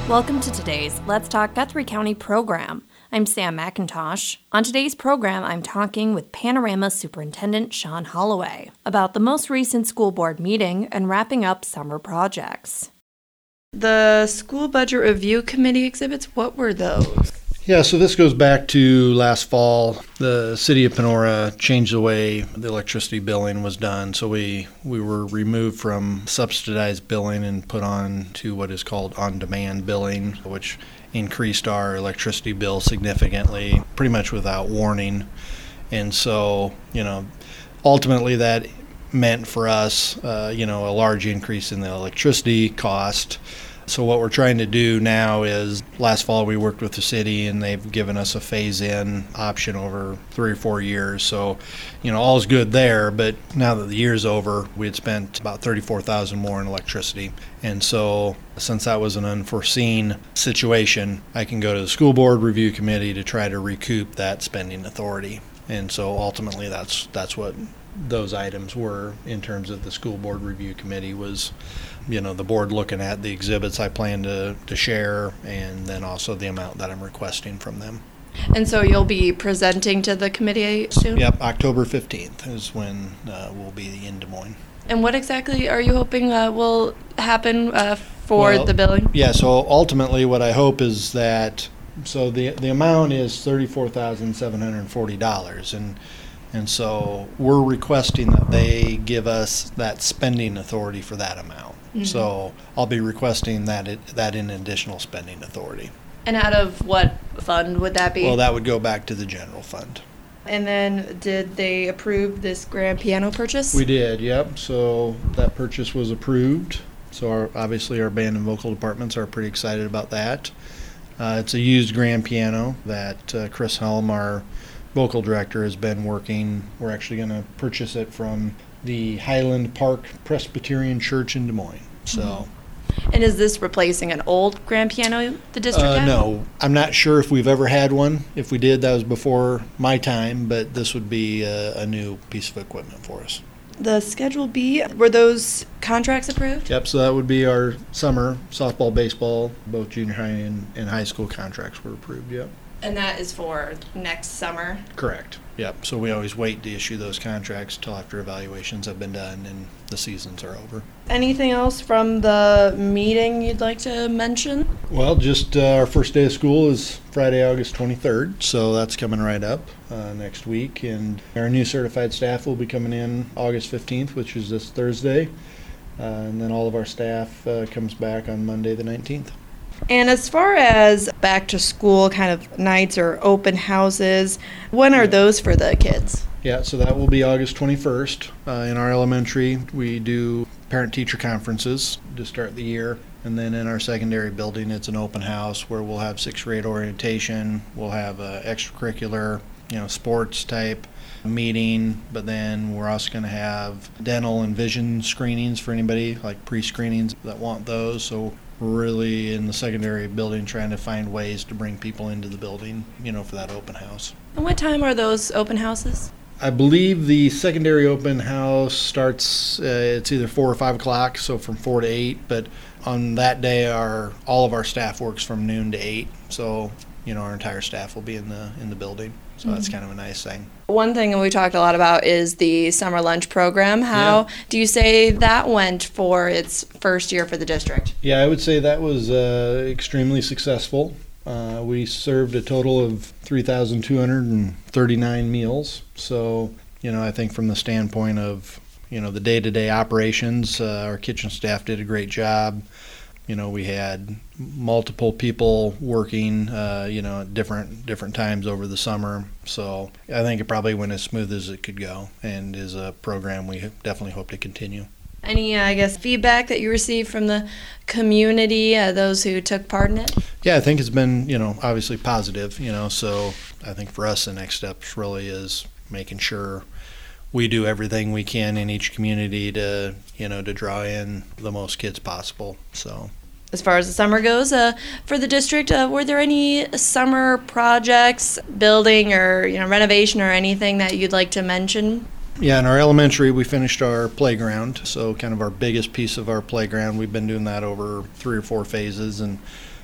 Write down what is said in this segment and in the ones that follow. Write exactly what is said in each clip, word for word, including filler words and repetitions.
Welcome to today's Let's Talk Guthrie County program. I'm Sam McIntosh. On today's program, I'm talking with Panorama Superintendent Sean Holloway about the most recent school board meeting and wrapping up summer projects. The school budget review committee exhibits, what were those? Yeah, so this goes back to last fall. The city of Panora changed the way the electricity billing was done. So we, we were removed from subsidized billing and put on to what is called on-demand billing, which increased our electricity bill significantly, pretty much without warning. And so, you know, ultimately that meant for us, uh, you know, a large increase in the electricity cost. So what we're trying to do now is, last fall we worked with the city and they've given us a phase-in option over three or four years. So, you know, all's good there, but now that the year's over, we had spent about thirty-four thousand dollars more in electricity. And so since that was an unforeseen situation, I can go to the school board review committee to try to recoup that spending authority. And so ultimately that's that's what those items were in terms of the school board review committee was, you know, the board looking at the exhibits I plan to, to share and then also the amount that I'm requesting from them. And so you'll be presenting to the committee soon? Yep, October fifteenth is when uh, we'll be in Des Moines. And what exactly are you hoping uh, will happen uh, for well, the billing? Yeah, so ultimately what I hope is that, so the the amount is thirty-four thousand seven hundred forty dollars, and And so we're requesting that they give us that spending authority for that amount. Mm-hmm. So I'll be requesting that it, that in additional spending authority. And out of what fund would that be? Well, that would go back to the general fund. And then did they approve this grand piano purchase? We did, yep. So that purchase was approved. So our, obviously our band and vocal departments are pretty excited about that. Uh, it's a used grand piano that uh, Chris Helm, our vocal director, has been working. We're actually going to purchase it from the Highland Park Presbyterian Church in Des Moines. So, mm-hmm. And is this replacing an old grand piano the district uh, had? No, I'm not sure if we've ever had one. If we did, that was before my time, but this would be a, a new piece of equipment for us. The Schedule B, were those contracts approved? Yep, so that would be our summer softball, baseball, both junior high and, and high school contracts were approved, yep. And that is for next summer? Correct. Yep. So we always wait to issue those contracts till after evaluations have been done and the seasons are over. Anything else from the meeting you'd like to mention? Well, just uh, our first day of school is Friday, August twenty-third, so that's coming right up uh, next week. And our new certified staff will be coming in August fifteenth, which is this Thursday. Uh, and then all of our staff uh, comes back on Monday the nineteenth. And as far as back to school kind of nights or open houses, when are those for the kids? Yeah, so that will be August twenty-first. Uh, in our elementary, we do parent-teacher conferences to start the year. And then in our secondary building, it's an open house where we'll have sixth grade orientation. We'll have a extracurricular, you know, sports type meeting. But then we're also going to have dental and vision screenings for anybody, like pre-screenings that want those. So we're really in the secondary building trying to find ways to bring people into the building, you know, for that open house. And what time are those open houses? I believe the secondary open house starts, uh, it's either four or five o'clock, so from four to eight. But on that day, our all of our staff works from noon to eight. So, you know, our entire staff will be in the in the building. So mm-hmm. That's kind of a nice thing. One thing that we talked a lot about is the summer lunch program. How yeah. do you say that went for its first year for the district? Yeah, I would say that was uh, extremely successful. Uh, we served a total of three thousand two hundred thirty-nine meals. So, you know, I think from the standpoint of, you know, the day-to-day operations, uh, our kitchen staff did a great job. You know, we had multiple people working, uh, you know, at different different times over the summer. So I think it probably went as smooth as it could go, and is a program we definitely hope to continue. Any, uh, I guess, feedback that you received from the community, uh, those who took part in it? Yeah, I think it's been, you know, obviously positive, you know, so I think for us the next steps really is making sure we do everything we can in each community to, you know, to draw in the most kids possible, so. As far as the summer goes, uh, for the district, uh, were there any summer projects, building or, you know, renovation or anything that you'd like to mention? Yeah, in our elementary, we finished our playground, so kind of our biggest piece of our playground. We've been doing that over three or four phases, and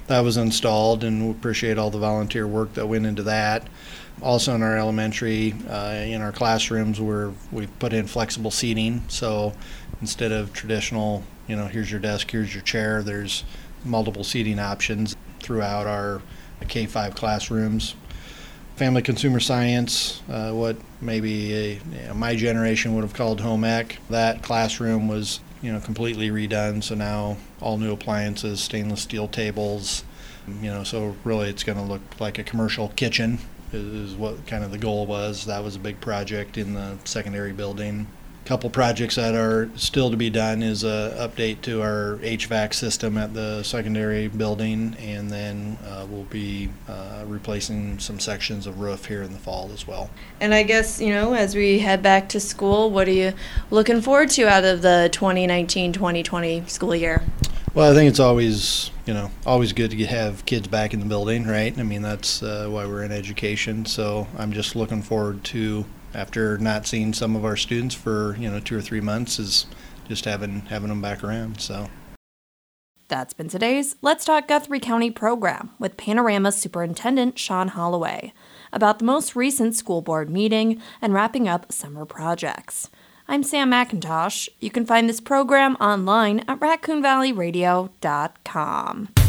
that was installed, and we appreciate all the volunteer work that went into that. Also in our elementary, uh, in our classrooms, where we've put in flexible seating. So instead of traditional, you know, here's your desk, here's your chair, there's multiple seating options throughout our K five classrooms. Family consumer science, uh, what maybe a, you know, my generation would have called home ec. That classroom was, you know, completely redone. So now all new appliances, stainless steel tables, you know, so really it's going to look like a commercial kitchen is what kind of the goal was. That was a big project in the secondary building. A couple projects that are still to be done is a update to our H V A C system at the secondary building, and then uh, we'll be uh, replacing some sections of roof here in the fall as well. And I guess, you know, as we head back to school, what are you looking forward to out of the twenty nineteen twenty twenty school year? Well, I think it's always, you know, always good to get, have kids back in the building, right? I mean, that's uh, why we're in education. So I'm just looking forward to, after not seeing some of our students for, you know, two or three months, is just having having them back around. So that's been today's Let's Talk Guthrie County program with Panorama Superintendent Sean Holloway about the most recent school board meeting and wrapping up summer projects. I'm Sam McIntosh. You can find this program online at raccoon valley radio dot com.